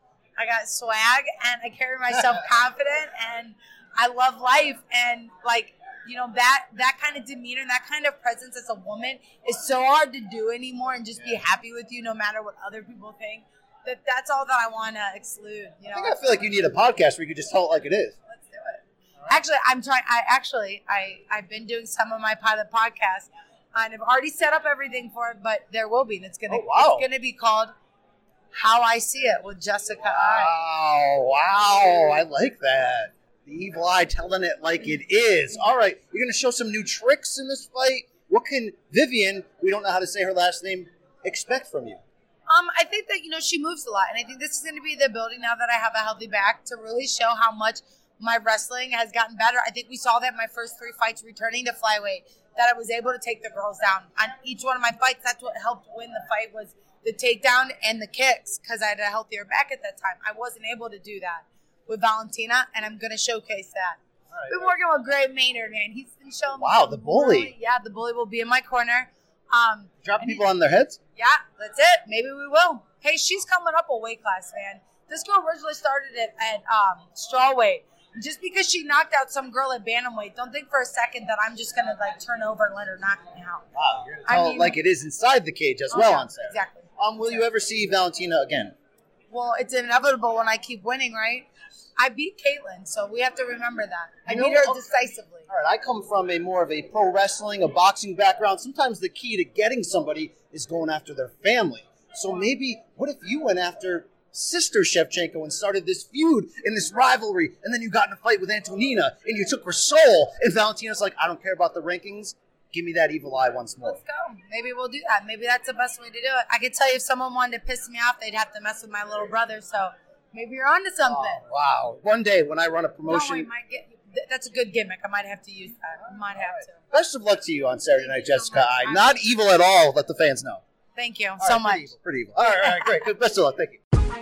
I got swag and I carry myself confident and I love life and like. You know, that that kind of demeanor and that kind of presence as a woman is so hard to do anymore and just be happy with you no matter what other people think. That that's all that I want to exclude. You know, I think I feel like you need a podcast where you could just tell it like it is. Let's do it. Actually, I'm trying. I actually, I I've been doing some of my pilot podcasts, and I've already set up everything for it. But there will be, and it's gonna Oh, wow. it's gonna be called "How I See It" with Jessica I. Oh, wow. I like that. The evil eye telling it like it is. All right. You're going to show some new tricks in this fight. What can Vivian, we don't know how to say her last name, expect from you? Um, I think that, you know, she moves a lot. And I think this is going to be the ability now that I have a healthy back to really show how much my wrestling has gotten better. I think we saw that in my first three fights returning to flyweight, that I was able to take the girls down. On each one of my fights, that's what helped win the fight was the takedown and the kicks because I had a healthier back at that time. I wasn't able to do that with Valentina, and I'm going to showcase that. Right, been right. working with Gray Maynard, man. He's been showing me. Wow, some the bully. really- yeah, the bully will be in my corner. Um, Drop and people on their heads? yeah, that's it. Maybe we will. Hey, she's coming up a weight class, man. This girl originally started it at um, strawweight. Just because she knocked out some girl at bantamweight, don't think for a second that I'm just going to like turn over and let her knock me out. Wow, you're going to I tell mean- it like it is inside the cage as Oh, well yeah, on Saturday. exactly. Um, will you ever see Valentina again? Well, it's inevitable when I keep winning, right? I beat Caitlyn, so we have to remember that. I You know, beat her okay. decisively. All right, I come from a more of a pro wrestling, a boxing background. Sometimes the key to getting somebody is going after their family. So maybe, what if you went after Sister Shevchenko and started this feud and this rivalry, and then you got in a fight with Antonina, and you took her soul, and Valentina's like, I don't care about the rankings. Give me that evil eye once more. Let's go. Maybe we'll do that. Maybe that's the best way to do it. I could tell you if someone wanted to piss me off, they'd have to mess with my little brother. So maybe you're onto something. Oh, wow. One day when I run a Don't worry, promotion, might get, th- that's a good gimmick. I might have to use that. I might have to. best of luck to you on Saturday night, Thank you so Jessica. much. I I'm- Not evil at all, let the fans know. Thank you All so right, much. Pretty evil, pretty evil. All right, all right, great. Good. Best of luck. Thank you.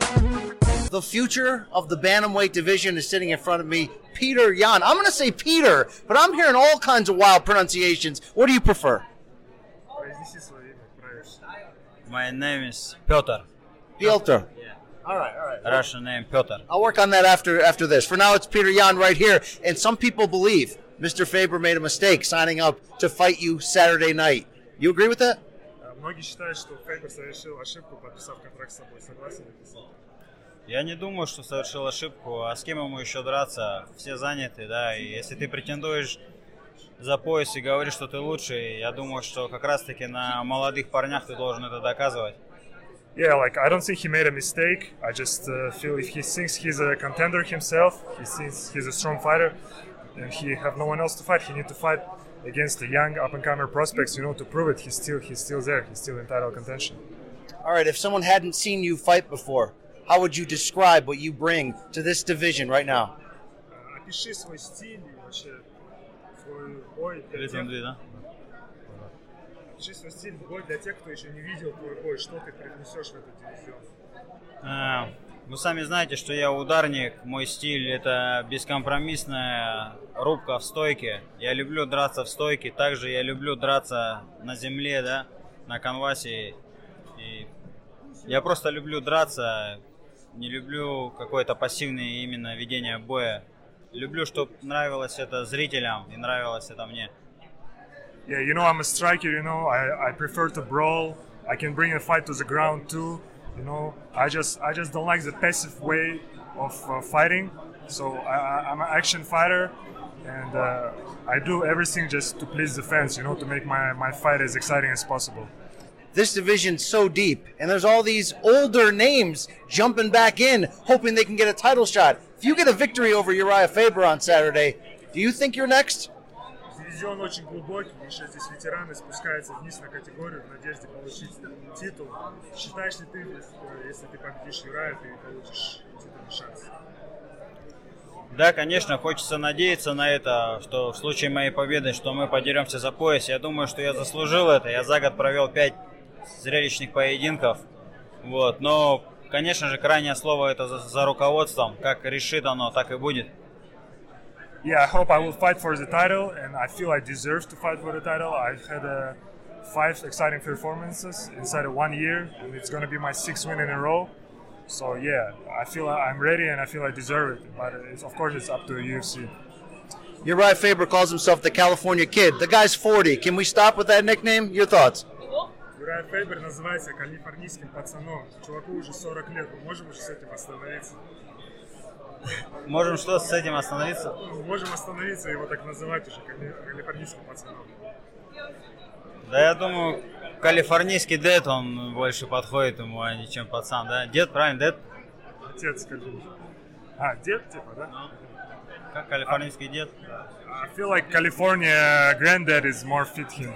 The future of the bantamweight division is sitting in front of me, Peter Yan. I'm going to say Peter, but I'm hearing all kinds of wild pronunciations. What do you prefer? My name is Piotr. Piotr. All right, all right. Russian name Piotr. I'll work on that after after this. For now, it's Peter Yan right here. And some people believe Mister Faber made a mistake signing up to fight you Saturday night. You agree with that? Многие считают, что Фейбер совершил ошибку, подписав контракт с собой. Согласен ли ты с этим? Я не думаю, что совершил ошибку, а с кем ему еще драться? Все заняты, да, и если ты претендуешь за пояс и говоришь, что ты лучший, я думаю, что как раз-таки на молодых парнях ты должен это доказывать. Yeah, like I don't think he made a mistake. I just uh, feel if he thinks he's a contender himself, he thinks he's a strong fighter, and he have no one else to fight. He need to fight against the young up-and-comer prospects, you know, to prove it. He's still he's still there. He's still in title contention. All right, if someone hadn't seen you fight before, how would you describe what you bring to this division right now? Опиши свой стиль и вообще свой бой для тех. Опиши свой стиль бой для тех, кто еще не видел твой бой. Что ты привнесешь в этот дивизион? Вы сами знаете, что я ударник. Мой стиль — это бескомпромиссная рубка в стойке. Я люблю драться в стойке. Также я люблю драться на земле, да, на канвасе. И я просто люблю драться. Не люблю какое-то пассивное именно ведение боя. Люблю, чтобы нравилось это зрителям и нравилось это мне. Yeah, you know, I'm a striker, you know, I, I prefer to brawl. I can bring a fight to the ground too, you know. I just I just don't like the passive way of uh, fighting. So I, I, I'm an action fighter, and uh, I do everything just to please the fans, you know, to make my, my fight as exciting as possible. This division's so deep, and there's all these older names jumping back in, hoping they can get a title shot. If you get a victory over Uriah Faber on Saturday, do you think you're next? Дивизион очень глубокий, и сейчас здесь ветераны спускаются вниз на категорию в надежде получить титул. Считаешь ли ты, если ты победишь Юрая, ты получишь титульный шанс? Да, конечно, хочется надеяться на это, что в случае моей победы, что мы подеремся за пояс. Я думаю, что я заслужил это. Я за год провел пять зрелищных поединков. Вот. Но, конечно же, крайнее слово это за, за руководством. Как решит оно, так и будет. Yeah, I hope I will fight for the title, and I feel I deserve to fight for the title. I've had uh, five exciting performances inside of one year, and it's going to be my sixth win in a row. So yeah, I feel I'm ready, and I feel I deserve it. But it's, of course, it's up to the U F C. Uriah Faber calls himself the California Kid. The guy's forty. Can we stop with that nickname? Your thoughts? Uriah Faber называется калифорнийским пацаном. Чуваку уже сорок лет. Мы можем уже с этим остановиться? Можем что с этим остановиться? Можем остановиться и его так называть уже калифорнийским пацаном. Да, я думаю, калифорнийский дед, он больше подходит ему, а не чем пацан, да? Дед, правильно, дед? Отец, скажи. А, дед, типа, да? Как калифорнийский дед? I feel like California granddad is more fit him.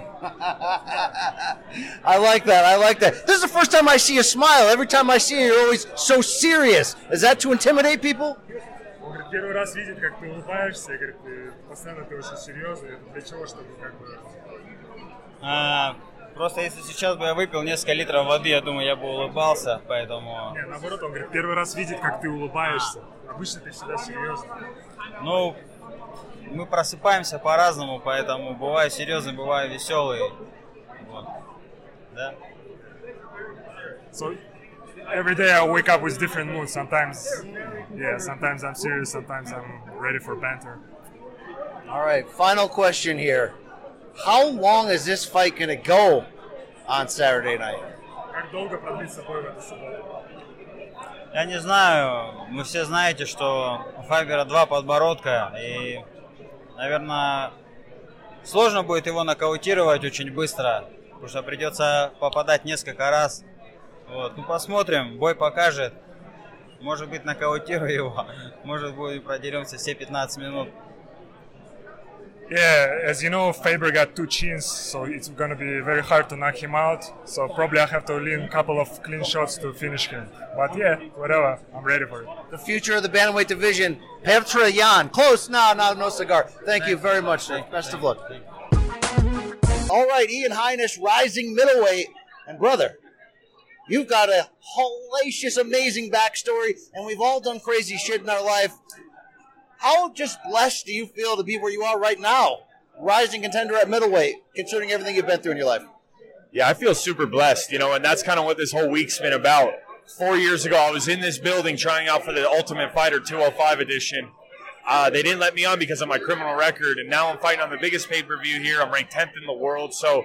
I like that. I like that. This is the first time I see you smile. Every time I see you, you're always so serious. Is that to intimidate people? Он говорит, первый раз видит, как ты улыбаешься, и говорит, ты постоянно ты очень серьезный. Для чего, чтобы как бы... А, просто если сейчас бы я выпил несколько литров воды, я думаю, я бы улыбался, поэтому... Не, наоборот, он говорит, первый раз видит, как ты улыбаешься. Обычно ты всегда серьезный. Ну, мы просыпаемся по-разному, поэтому бываю серьезный, бываю веселый. Вот. Да? So, every day I wake up with different moods. Sometimes, yeah, sometimes I'm serious, sometimes I'm ready for banter. All right, final question here. How long is this fight going to go on Saturday night? Как долго продлится бой в эту субботу? Я не знаю, вы все знаете, что у Файбера два подбородка, и, наверное, сложно будет его нокаутировать очень быстро, потому что придется попадать несколько раз. Вот. Ну, посмотрим, бой покажет. Может быть, нокаутирую его, может быть, продеремся все пятнадцать минут. Yeah, as you know, Faber got two chins, so it's going to be very hard to knock him out. So probably I have to lean a couple of clean shots to finish him. But yeah, whatever, I'm ready for it. The future of the bantamweight division, Petr Yan. Close, no, no, no cigar. Thank you very much, sir. Best of luck. All right, Ian Heinisch, rising middleweight. And brother, you've got a hellacious, amazing backstory, and we've all done crazy shit in our life. How just blessed do you feel to be where you are right now, rising contender at middleweight, considering everything you've been through in your life? Yeah, I feel super blessed, you know, and that's kind of what this whole week's been about. Four years ago, I was in this building trying out for the Ultimate Fighter two oh five edition. Uh, they didn't let me on because of my criminal record, and now I'm fighting on the biggest pay-per-view here. I'm ranked tenth in the world, so,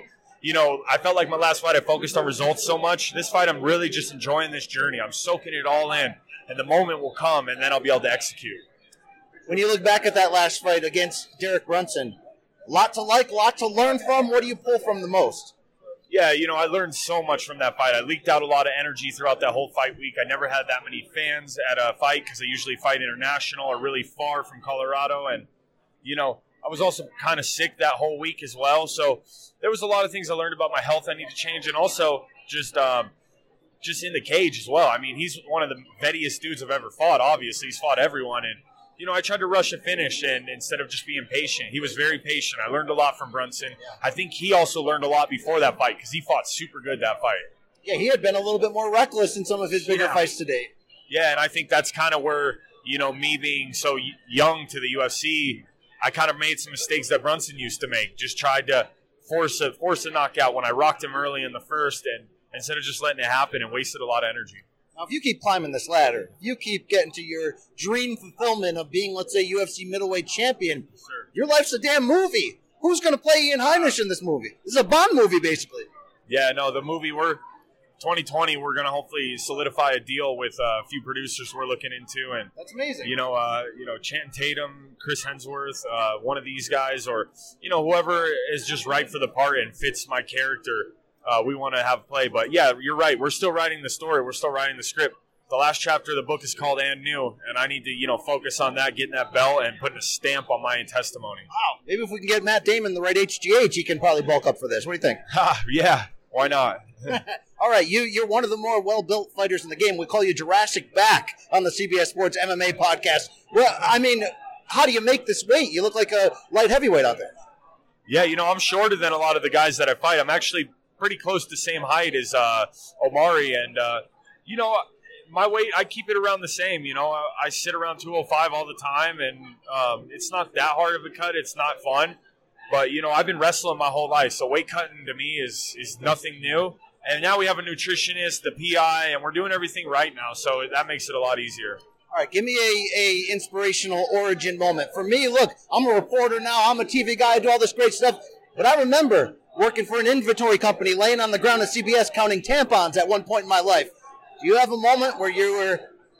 you know, I felt like my last fight I focused on results so much. This fight, I'm really just enjoying this journey. I'm soaking it all in, and the moment will come, and then I'll be able to execute. When you look back at that last fight against Derek Brunson, lot to like, lot to learn from. What do you pull from the most? Yeah, you know, I learned so much from that fight. I leaked out a lot of energy throughout that whole fight week. I never had that many fans at a fight because I usually fight international or really far from Colorado. And, you know, I was also kind of sick that whole week as well. So there was a lot of things I learned about my health I need to change. And also just um, just in the cage as well. I mean, he's one of the vettiest dudes I've ever fought, obviously. He's fought everyone. And, you know, I tried to rush a finish and instead of just being patient. He was very patient. I learned a lot from Brunson. I think he also learned a lot before that fight because he fought super good that fight. Yeah, he had been a little bit more reckless in some of his bigger yeah. fights to date. Yeah, and I think that's kind of where, you know, me being so young to the U F C, I kind of made some mistakes that Brunson used to make. Just tried to force a, force a knockout when I rocked him early in the first and instead of just letting it happen and wasted a lot of energy. Now, if you keep climbing this ladder, if you keep getting to your dream fulfillment of being, let's say, U F C middleweight champion, sure. your life's a damn movie. Who's going to play Ian Heinisch in this movie? This is a Bond movie, basically. Yeah, no, the movie, we're twenty twenty, we're going to hopefully solidify a deal with a few producers we're looking into. And that's amazing. You know, uh, you know, Channing Tatum, Chris Hemsworth, uh, one of these guys, or, you know, whoever is just right for the part and fits my character. Uh, we want to have play. But, yeah, you're right. We're still writing the story. We're still writing the script. The last chapter of the book is called And New, and I need to, you know, focus on that, getting that belt, and putting a stamp on my testimony. Wow. Maybe if we can get Matt Damon the right H G H, he can probably bulk up for this. What do you think? Ha, yeah, why not? All right, you, you're one of the more well-built fighters in the game. We call you Jurassic Back on the C B S Sports M M A podcast. Well, I mean, how do you make this weight? You look like a light heavyweight out there. Yeah, you know, I'm shorter than a lot of the guys that I fight. I'm actually pretty close to the same height as uh, Omari, and, uh, you know, my weight, I keep it around the same. You know, I, I sit around two oh five all the time, and um, it's not that hard of a cut. It's not fun. But, you know, I've been wrestling my whole life, so weight cutting to me is is nothing new. And now we have a nutritionist, the P I, and we're doing everything right now, so that makes it a lot easier. All right, give me a, a inspirational origin moment. For me, look, I'm a reporter now. I'm a T V guy. I do all this great stuff. But I remember working for an inventory company, laying on the ground at C B S counting tampons at one point in my life. Do you have a moment where you were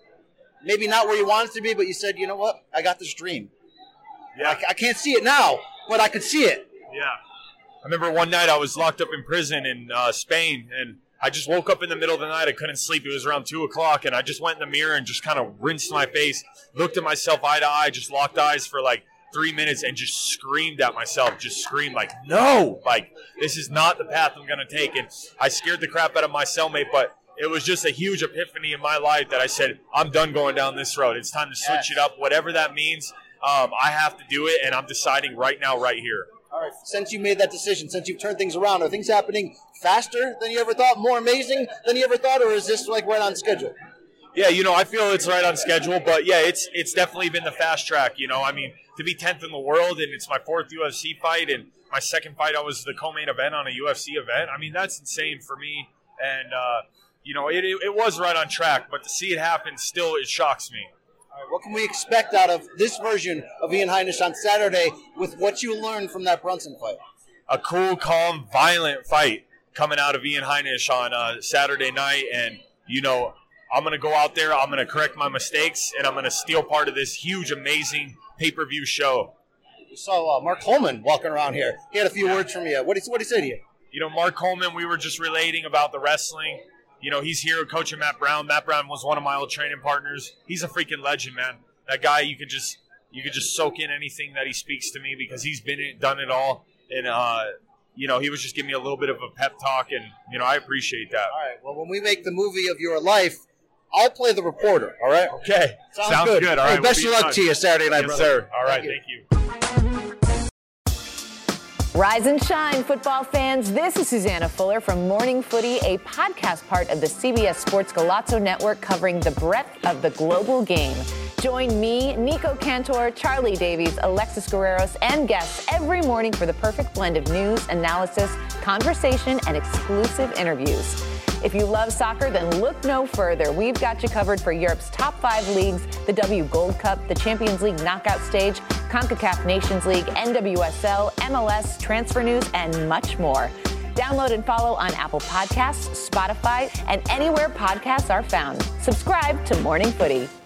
maybe not where you wanted to be, but you said, you know what, I got this dream? Yeah. I, I can't see it now, but I could see it. Yeah. I remember one night I was locked up in prison in uh, Spain, and I just woke up in the middle of the night. I couldn't sleep. It was around two o'clock, and I just went in the mirror and just kind of rinsed my face, looked at myself eye to eye, just locked eyes for like three minutes and just screamed at myself, just screamed like, no, like this is not the path I'm going to take. And I scared the crap out of my cellmate, but it was just a huge epiphany in my life that I said, I'm done going down this road. It's time to switch yes. it up. Whatever that means, um, I have to do it, and I'm deciding right now, right here. All right, since you made that decision, since you've turned things around, are things happening faster than you ever thought, more amazing than you ever thought, or is this like right on schedule? Yeah, you know, I feel it's right on schedule, but yeah, it's it's definitely been the fast track, you know. I mean, to be tenth in the world, and it's my fourth U F C fight, and my second fight I was the co-main event on a U F C event. I mean, that's insane for me, and, uh, you know, it, it, it was right on track, but to see it happen still, it shocks me. All right, what can we expect out of this version of Ian Heinisch on Saturday with what you learned from that Brunson fight? A cool, calm, violent fight coming out of Ian Heinisch on uh, Saturday night, and, you know, I'm going to go out there, I'm going to correct my mistakes, and I'm going to steal part of this huge, amazing pay-per-view show. We saw uh, Mark Coleman walking around here. He had a few yeah. words from you. What did he, what did he say to you? You know, Mark Coleman, we were just relating about the wrestling. You know, he's here coaching Matt Brown. Matt Brown was one of my old training partners. He's a freaking legend, man. That guy, you could just you could just soak in anything that he speaks to me because he's been it, done it all. And, uh, you know, he was just giving me a little bit of a pep talk, and, you know, I appreciate that. All right, well, when we make the movie of your life, I'll play the reporter, all right? Okay. Sounds, Sounds good. good. All hey, right. Best we'll of luck to you Saturday night, yes, brother. sir. All right. Thank you. Thank you. Rise and shine, football fans. This is Susanna Fuller from Morning Footy, a podcast part of the C B S Sports Golazo Network covering the breadth of the global game. Join me, Nico Cantor, Charlie Davies, Alexis Guerreros, and guests every morning for the perfect blend of news, analysis, conversation, and exclusive interviews. If you love soccer, then look no further. We've got you covered for Europe's top five leagues, the W Gold Cup, the Champions League knockout stage, CONCACAF Nations League, N W S L, M L S, transfer news, and much more. Download and follow on Apple Podcasts, Spotify, and anywhere podcasts are found. Subscribe to Morning Footy.